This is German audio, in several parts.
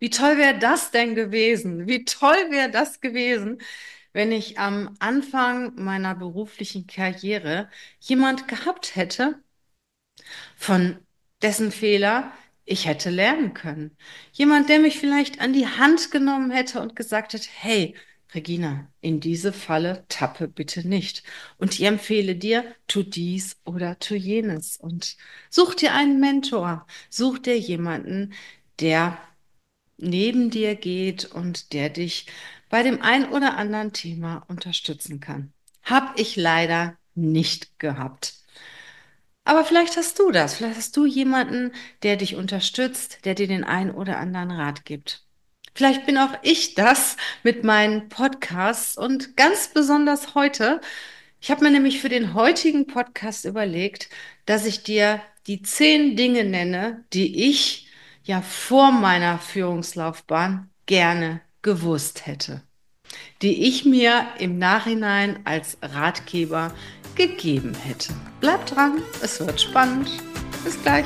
Wie toll wäre das denn gewesen? Wie toll wäre das gewesen, wenn ich am Anfang meiner beruflichen Karriere jemand gehabt hätte, von dessen Fehler ich hätte lernen können. Jemand, der mich vielleicht an die Hand genommen hätte und gesagt hätte, hey, Regina, in diese Falle tappe bitte nicht. Und ich empfehle dir, tu dies oder tu jenes. Und such dir einen Mentor, such dir jemanden, der neben dir geht und der dich bei dem ein oder anderen Thema unterstützen kann. Hab ich leider nicht gehabt. Aber vielleicht hast du das. Vielleicht hast du jemanden, der dich unterstützt, der dir den ein oder anderen Rat gibt. Vielleicht bin auch ich das mit meinen Podcasts und ganz besonders heute. Ich habe mir nämlich für den heutigen Podcast überlegt, dass ich dir die 10 Dinge nenne, die ich ja vor meiner Führungslaufbahn gerne gewusst hätte, die ich mir im Nachhinein als Ratgeber gegeben hätte. Bleibt dran, es wird spannend. Bis gleich.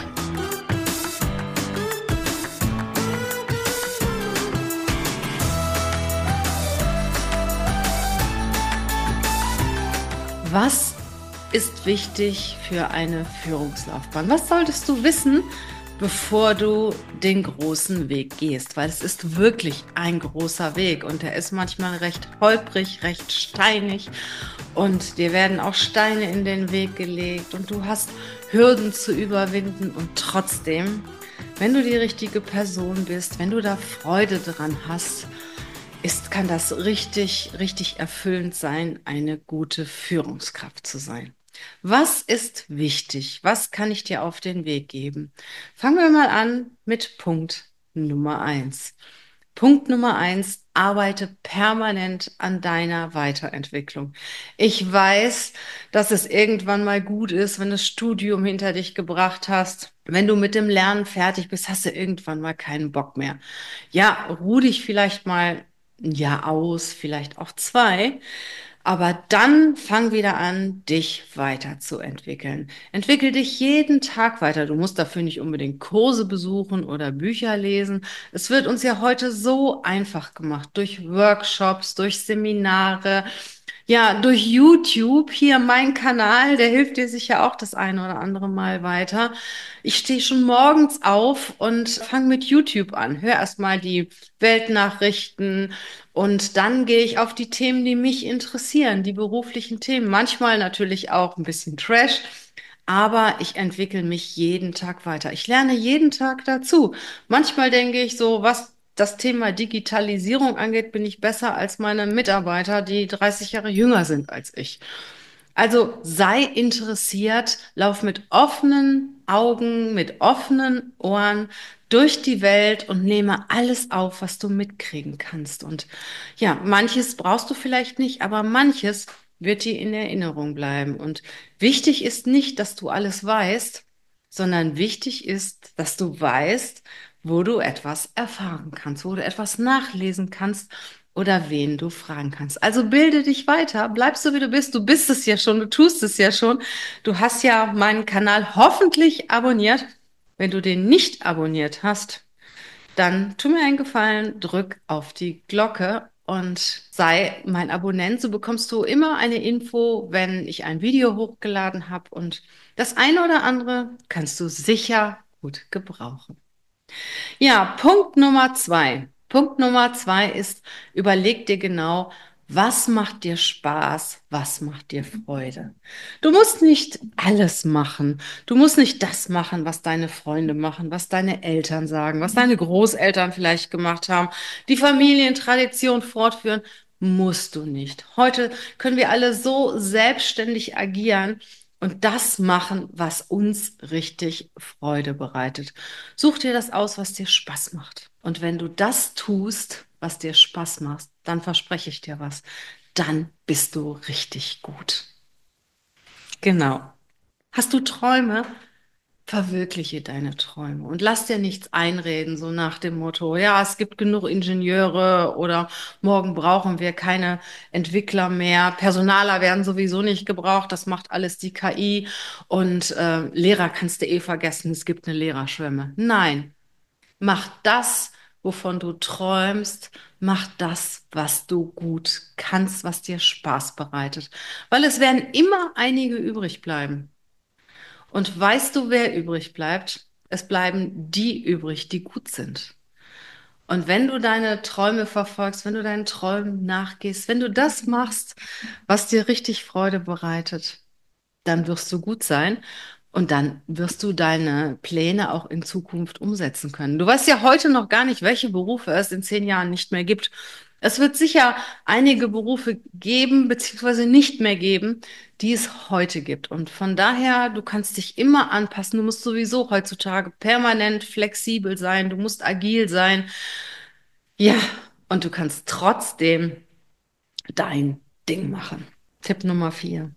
Was ist wichtig für eine Führungslaufbahn? Was solltest du wissen, bevor du den großen Weg gehst? Weil es ist wirklich ein großer Weg und der ist manchmal recht holprig, recht steinig und dir werden auch Steine in den Weg gelegt und du hast Hürden zu überwinden und trotzdem, wenn du die richtige Person bist, wenn du da Freude dran hast, kann das richtig, richtig erfüllend sein, eine gute Führungskraft zu sein. Was ist wichtig? Was kann ich dir auf den Weg geben? Fangen wir mal an mit Punkt Nummer eins. Punkt Nummer eins, arbeite permanent an deiner Weiterentwicklung. Ich weiß, dass es irgendwann mal gut ist, wenn du das Studium hinter dich gebracht hast. Wenn du mit dem Lernen fertig bist, hast du irgendwann mal keinen Bock mehr. Ja, ruh dich vielleicht mal ein Jahr aus, vielleicht auch 2. Aber dann fang wieder an, dich weiterzuentwickeln. Entwickel dich jeden Tag weiter. Du musst dafür nicht unbedingt Kurse besuchen oder Bücher lesen. Es wird uns ja heute so einfach gemacht durch Workshops, durch Seminare, ja, durch YouTube. Hier mein Kanal, der hilft dir sicher auch das eine oder andere Mal weiter. Ich stehe schon morgens auf und fange mit YouTube an. Hör erst mal die Weltnachrichten und dann gehe ich auf die Themen, die mich interessieren, die beruflichen Themen. Manchmal natürlich auch ein bisschen Trash, aber ich entwickle mich jeden Tag weiter. Ich lerne jeden Tag dazu. Manchmal denke ich so, was das Thema Digitalisierung angeht, bin ich besser als meine Mitarbeiter, die 30 Jahre jünger sind als ich. Also sei interessiert, lauf mit offenen Augen, mit offenen Ohren durch die Welt und nehme alles auf, was du mitkriegen kannst. Und ja, manches brauchst du vielleicht nicht, aber manches wird dir in Erinnerung bleiben. Und wichtig ist nicht, dass du alles weißt, sondern wichtig ist, dass du weißt, wo du etwas erfahren kannst, wo du etwas nachlesen kannst oder wen du fragen kannst. Also bilde dich weiter, bleib so wie du bist. Du bist es ja schon, du tust es ja schon. Du hast ja meinen Kanal hoffentlich abonniert. Wenn du den nicht abonniert hast, dann tu mir einen Gefallen, drück auf die Glocke und sei mein Abonnent. So bekommst du immer eine Info, wenn ich ein Video hochgeladen habe. Und das eine oder andere kannst du sicher gut gebrauchen. Ja, Punkt Nummer 2. Punkt Nummer 2 ist, überleg dir genau, was macht dir Spaß, was macht dir Freude. Du musst nicht alles machen. Du musst nicht das machen, was deine Freunde machen, was deine Eltern sagen, was deine Großeltern vielleicht gemacht haben, die Familientradition fortführen. Musst du nicht. Heute können wir alle so selbstständig agieren und das machen, was uns richtig Freude bereitet. Such dir das aus, was dir Spaß macht. Und wenn du das tust, was dir Spaß macht, dann verspreche ich dir was. Dann bist du richtig gut. Genau. Hast du Träume? Verwirkliche deine Träume und lass dir nichts einreden, so nach dem Motto, ja, es gibt genug Ingenieure oder morgen brauchen wir keine Entwickler mehr, Personaler werden sowieso nicht gebraucht, das macht alles die KI und Lehrer kannst du eh vergessen, es gibt eine Lehrerschwemme. Nein, mach das, wovon du träumst. Mach das, was du gut kannst, was dir Spaß bereitet. Weil es werden immer einige übrig bleiben. Und weißt du, wer übrig bleibt? Es bleiben die übrig, die gut sind. Und wenn du deine Träume verfolgst, wenn du deinen Träumen nachgehst, wenn du das machst, was dir richtig Freude bereitet, dann wirst du gut sein und dann wirst du deine Pläne auch in Zukunft umsetzen können. Du weißt ja heute noch gar nicht, welche Berufe es in 10 Jahren nicht mehr gibt. Es wird sicher einige Berufe geben, beziehungsweise nicht mehr geben, die es heute gibt. Und von daher, du kannst dich immer anpassen. Du musst sowieso heutzutage permanent flexibel sein. Du musst agil sein. Ja, und du kannst trotzdem dein Ding machen. Tipp Nummer 4.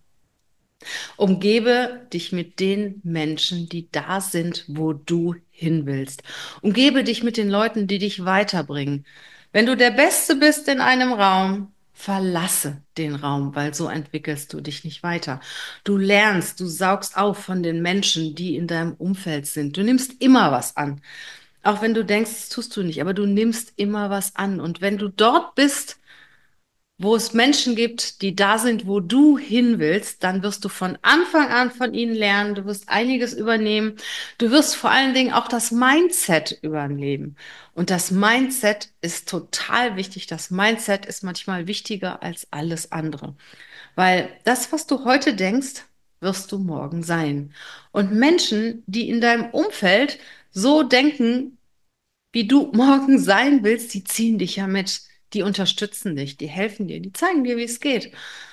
Umgebe dich mit den Menschen, die da sind, wo du hin willst. Umgebe dich mit den Leuten, die dich weiterbringen. Wenn du der Beste bist in einem Raum, verlasse den Raum, weil so entwickelst du dich nicht weiter. Du lernst, du saugst auf von den Menschen, die in deinem Umfeld sind. Du nimmst immer was an. Auch wenn du denkst, das tust du nicht, aber du nimmst immer was an. Und wenn du dort bist, wo es Menschen gibt, die da sind, wo du hin willst, dann wirst du von Anfang an von ihnen lernen. Du wirst einiges übernehmen. Du wirst vor allen Dingen auch das Mindset übernehmen. Und das Mindset ist total wichtig. Das Mindset ist manchmal wichtiger als alles andere. Weil das, was du heute denkst, wirst du morgen sein. Und Menschen, die in deinem Umfeld so denken, wie du morgen sein willst, die ziehen dich ja mit, die unterstützen dich, die helfen dir, die zeigen dir, wie es geht.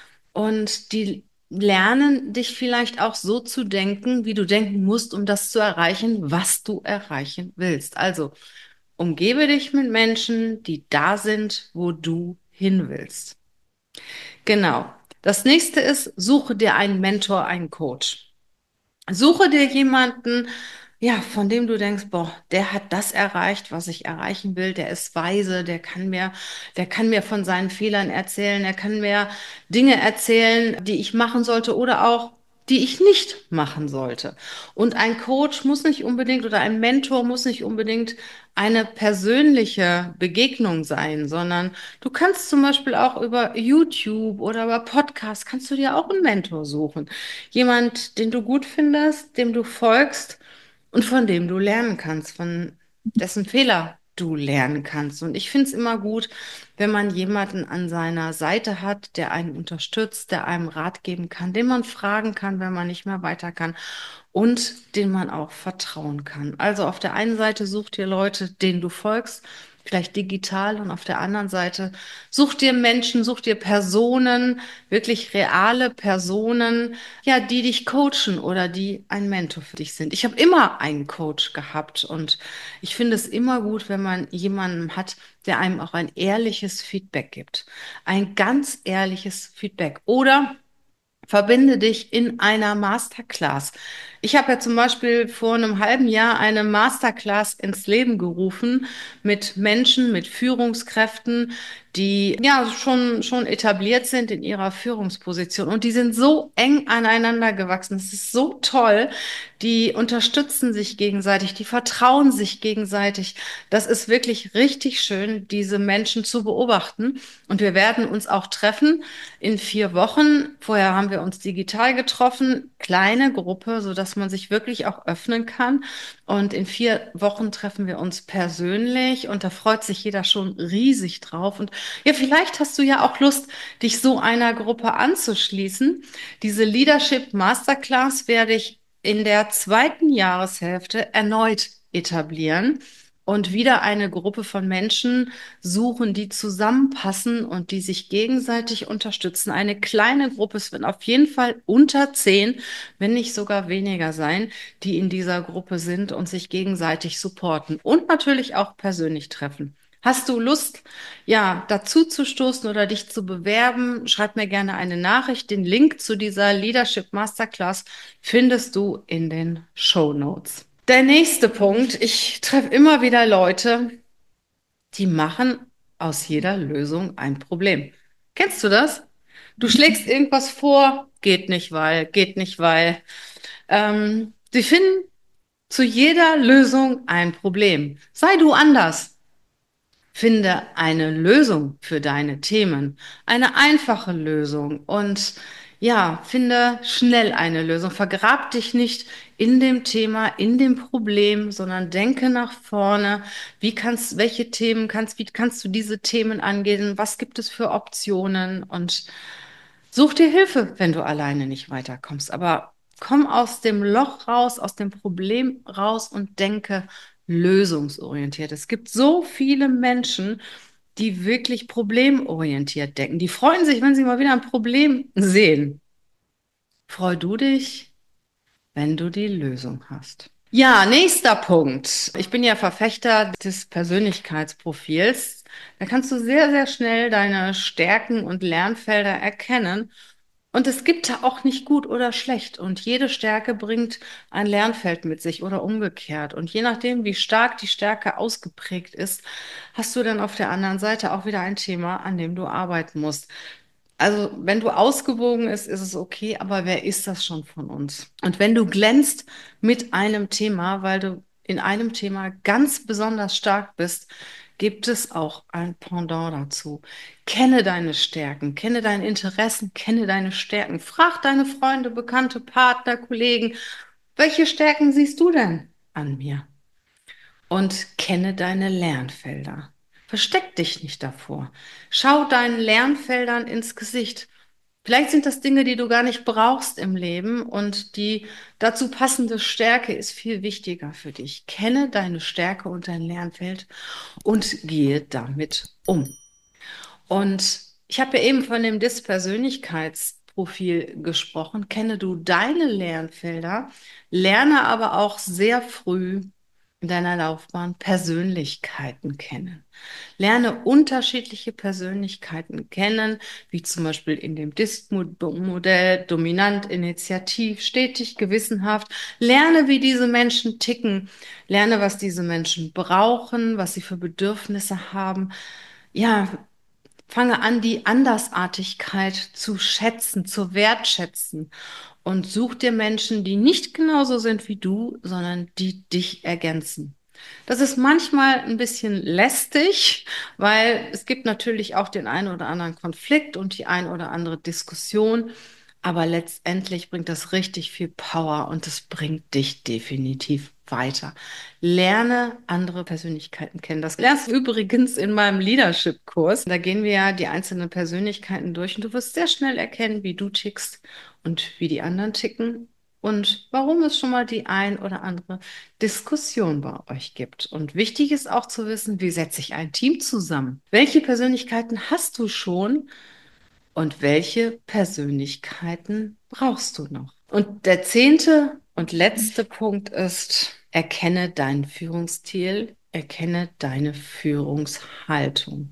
Und die lernen dich vielleicht auch so zu denken, wie du denken musst, um das zu erreichen, was du erreichen willst. Also umgebe dich mit Menschen, die da sind, wo du hin willst. Genau. Das nächste ist, suche dir einen Mentor, einen Coach. Suche dir jemanden, ja, von dem du denkst, boah, der hat das erreicht, was ich erreichen will, der ist weise, der kann mir von seinen Fehlern erzählen, er kann mir Dinge erzählen, die ich machen sollte oder auch, die ich nicht machen sollte. Und ein Coach muss nicht unbedingt oder ein Mentor muss nicht unbedingt eine persönliche Begegnung sein, sondern du kannst zum Beispiel auch über YouTube oder über Podcasts kannst du dir auch einen Mentor suchen. Jemand, den du gut findest, dem du folgst und von dem du lernen kannst, von dessen Fehler du lernen kannst. Und ich finde es immer gut, wenn man jemanden an seiner Seite hat, der einen unterstützt, der einem Rat geben kann, den man fragen kann, wenn man nicht mehr weiter kann und den man auch vertrauen kann. Also auf der einen Seite such dir Leute, denen du folgst, vielleicht digital, und auf der anderen Seite such dir Menschen, such dir Personen, wirklich reale Personen, ja, die dich coachen oder die ein Mentor für dich sind. Ich habe immer einen Coach gehabt und ich finde es immer gut, wenn man jemanden hat, der einem auch ein ehrliches Feedback gibt. Ein ganz ehrliches Feedback. Oder verbinde dich in einer Masterclass. Ich habe ja zum Beispiel vor einem halben Jahr eine Masterclass ins Leben gerufen mit Menschen, mit Führungskräften, die ja schon etabliert sind in ihrer Führungsposition. Und die sind so eng aneinander gewachsen. Es ist so toll. Die unterstützen sich gegenseitig, die vertrauen sich gegenseitig. Das ist wirklich richtig schön, diese Menschen zu beobachten. Und wir werden uns auch treffen in 4 Wochen. Vorher haben wir uns digital getroffen, kleine Gruppe, so dass man sich wirklich auch öffnen kann. Und in 4 Wochen treffen wir uns persönlich und da freut sich jeder schon riesig drauf. Und ja, vielleicht hast du ja auch Lust, dich so einer Gruppe anzuschließen. Diese Leadership Masterclass werde ich in der zweiten Jahreshälfte erneut etablieren und wieder eine Gruppe von Menschen suchen, die zusammenpassen und die sich gegenseitig unterstützen. Eine kleine Gruppe, es wird auf jeden Fall unter 10, wenn nicht sogar weniger sein, die in dieser Gruppe sind und sich gegenseitig supporten und natürlich auch persönlich treffen. Hast du Lust, ja, dazu zu stoßen oder dich zu bewerben? Schreib mir gerne eine Nachricht. Den Link zu dieser Leadership Masterclass findest du in den Show Notes. Der nächste Punkt, ich treffe immer wieder Leute, die machen aus jeder Lösung ein Problem. Kennst du das? Du schlägst irgendwas vor, geht nicht, weil, geht nicht, weil. Sie finden zu jeder Lösung ein Problem. Sei du anders. Finde eine Lösung für deine Themen, eine einfache Lösung und ja, finde schnell eine Lösung. Vergrab dich nicht in dem Thema, in dem Problem, sondern denke nach vorne. Wie kannst du diese Themen angehen? Was gibt es für Optionen? Und such dir Hilfe, wenn du alleine nicht weiterkommst. Aber komm aus dem Loch raus, aus dem Problem raus und denke lösungsorientiert. Es gibt so viele Menschen, die wirklich problemorientiert denken. Die freuen sich, wenn sie mal wieder ein Problem sehen. Freu du dich, wenn du die Lösung hast. Ja, nächster Punkt. Ich bin ja Verfechter des Persönlichkeitsprofils. Da kannst du sehr, sehr schnell deine Stärken und Lernfelder erkennen. Und es gibt da auch nicht gut oder schlecht. Und jede Stärke bringt ein Lernfeld mit sich oder umgekehrt. Und je nachdem, wie stark die Stärke ausgeprägt ist, hast du dann auf der anderen Seite auch wieder ein Thema, an dem du arbeiten musst. Also, wenn du ausgewogen ist es okay, aber wer ist das schon von uns? Und wenn du glänzt mit einem Thema, weil du in einem Thema ganz besonders stark bist, gibt es auch ein Pendant dazu. Kenne deine Stärken, kenne deine Interessen, kenne deine Stärken. Frag deine Freunde, Bekannte, Partner, Kollegen, welche Stärken siehst du denn an mir? Und kenne deine Lernfelder. Versteck dich nicht davor. Schau deinen Lernfeldern ins Gesicht. Vielleicht sind das Dinge, die du gar nicht brauchst im Leben und die dazu passende Stärke ist viel wichtiger für dich. Kenne deine Stärke und dein Lernfeld und gehe damit um. Und ich habe ja eben von dem Dis-Persönlichkeitsprofil gesprochen. Kenne du deine Lernfelder, lerne aber auch sehr früh in deiner Laufbahn Persönlichkeiten kennen. Lerne unterschiedliche Persönlichkeiten kennen, wie zum Beispiel in dem DISC-Modell, dominant, initiativ, stetig, gewissenhaft. Lerne, wie diese Menschen ticken. Lerne, was diese Menschen brauchen, was sie für Bedürfnisse haben. Ja, fange an, die Andersartigkeit zu schätzen, zu wertschätzen und such dir Menschen, die nicht genauso sind wie du, sondern die dich ergänzen. Das ist manchmal ein bisschen lästig, weil es gibt natürlich auch den einen oder anderen Konflikt und die ein oder andere Diskussion. Aber letztendlich bringt das richtig viel Power und es bringt dich definitiv weiter. Lerne andere Persönlichkeiten kennen. Das lernst du übrigens in meinem Leadership-Kurs. Da gehen wir ja die einzelnen Persönlichkeiten durch und du wirst sehr schnell erkennen, wie du tickst und wie die anderen ticken und warum es schon mal die ein oder andere Diskussion bei euch gibt. Und wichtig ist auch zu wissen, wie setze ich ein Team zusammen? Welche Persönlichkeiten hast du schon? Und welche Persönlichkeiten brauchst du noch? Und der zehnte und letzte Punkt ist, erkenne deinen Führungsstil, erkenne deine Führungshaltung.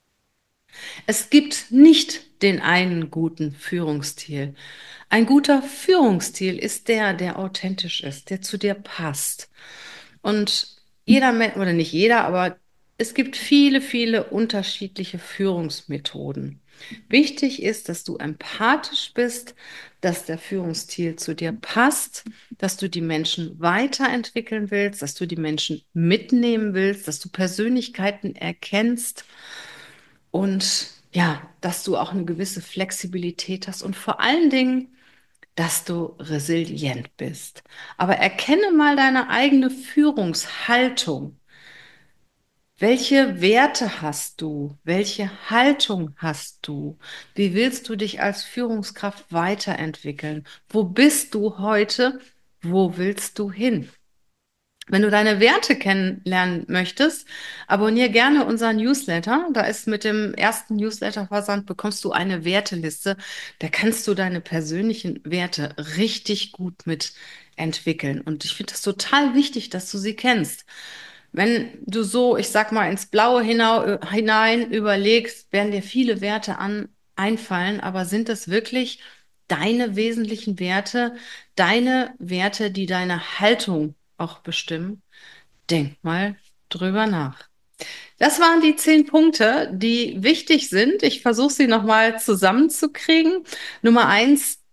Es gibt nicht den einen guten Führungsstil. Ein guter Führungsstil ist der, der authentisch ist, der zu dir passt. Und jeder Mensch, oder nicht jeder, aber es gibt viele, viele unterschiedliche Führungsmethoden. Wichtig ist, dass du empathisch bist, dass der Führungsstil zu dir passt, dass du die Menschen weiterentwickeln willst, dass du die Menschen mitnehmen willst, dass du Persönlichkeiten erkennst und ja, dass du auch eine gewisse Flexibilität hast und vor allen Dingen, dass du resilient bist. Aber erkenne mal deine eigene Führungshaltung. Welche Werte hast du? Welche Haltung hast du? Wie willst du dich als Führungskraft weiterentwickeln? Wo bist du heute? Wo willst du hin? Wenn du deine Werte kennenlernen möchtest, abonniere gerne unseren Newsletter. Da ist mit dem ersten Newsletter-Versand bekommst du eine Werteliste. Da kannst du deine persönlichen Werte richtig gut mit entwickeln. Und ich finde das total wichtig, dass du sie kennst. Wenn du so, ich sag mal, ins Blaue hinein überlegst, werden dir viele Werte einfallen, aber sind es wirklich deine wesentlichen Werte, deine Werte, die deine Haltung auch bestimmen? Denk mal drüber nach. Das waren die 10 Punkte, die wichtig sind. Ich versuche sie nochmal zusammenzukriegen. Nummer 1: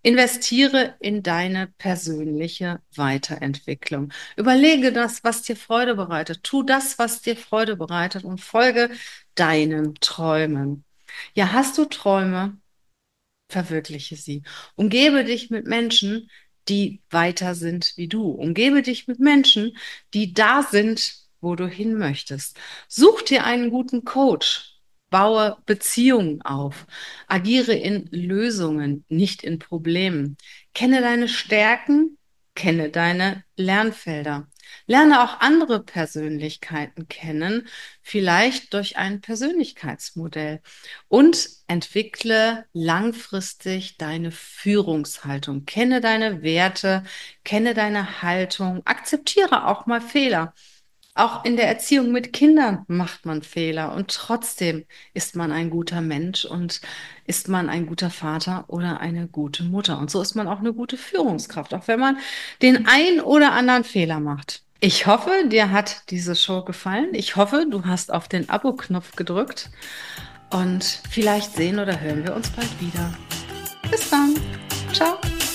Investiere in deine persönliche Weiterentwicklung. Überlege das, was dir Freude bereitet. Tu das, was dir Freude bereitet und folge deinen Träumen. Ja, hast du Träume? Verwirkliche sie. Umgebe dich mit Menschen, die weiter sind wie du. Umgebe dich mit Menschen, die da sind, wo du hin möchtest. Such dir einen guten Coach. Baue Beziehungen auf. Agiere in Lösungen, nicht in Problemen. Kenne deine Stärken, kenne deine Lernfelder. Lerne auch andere Persönlichkeiten kennen, vielleicht durch ein Persönlichkeitsmodell und entwickle langfristig deine Führungshaltung. Kenne deine Werte, kenne deine Haltung, akzeptiere auch mal Fehler. Auch in der Erziehung mit Kindern macht man Fehler und trotzdem ist man ein guter Mensch und ist man ein guter Vater oder eine gute Mutter. Und so ist man auch eine gute Führungskraft, auch wenn man den ein oder anderen Fehler macht. Ich hoffe, dir hat diese Show gefallen. Ich hoffe, du hast auf den Abo-Knopf gedrückt und vielleicht sehen oder hören wir uns bald wieder. Bis dann. Ciao.